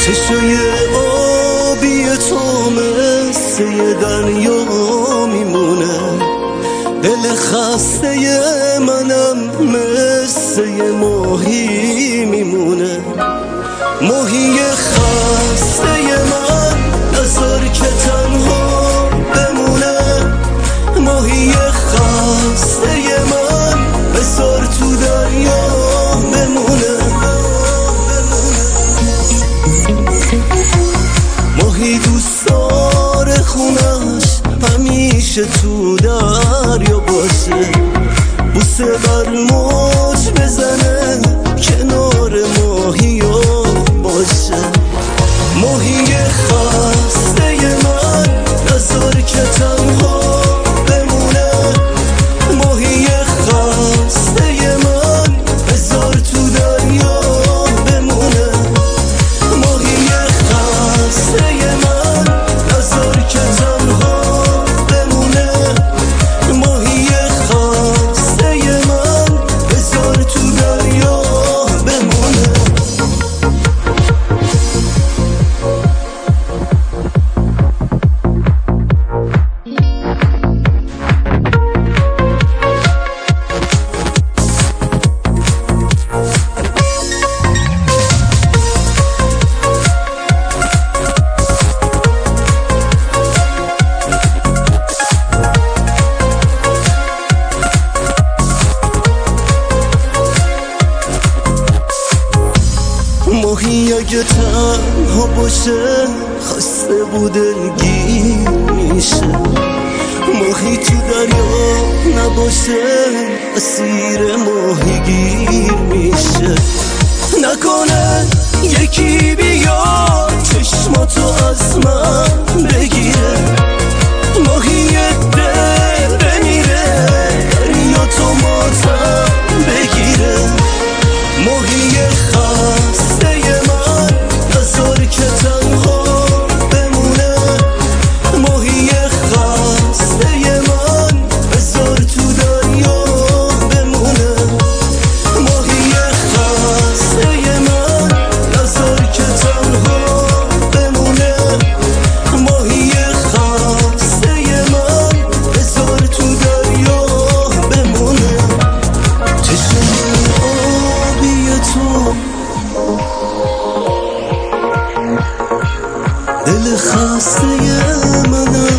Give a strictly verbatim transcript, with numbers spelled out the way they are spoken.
چشای آبی تو مثل دریا میمونه، دل خسته منم مثل ماهی میمونه. ماهی خسته من نذار که تنها بمونه، ماهی خسته من بذار تو دریا بمونه. ماهی دوست داره خونش همیشه تو دریا باشه، بوسه بر موج بزنه کنار ماهیا باشه. ماهی خسته من نذار که تنها بمونه، ماهی خسته من بذار تو دریا بمونه. ماهی خسته من نذار که تنها بمونه، ماهی خسته من بذار تو دریا بمونه. ماهی اگه تنها باشه خسته بود دلگیر میشه، ماهی تو دریا نباشه اسیر ماهیگیر میشه. نکنه یکی بیاد چشماتو از من بگیره، ماهی دل بمیره دریا تو ماتم بگیره. ماهی خسته من نذار که تنها بمونه، ماهی خسته من بذار تو دریا بمونه. ماهی خسته من نذار که تنها بمونه، ماهی خسته من بذار تو دریا بمونه. چشم آبی تو دل خسته منم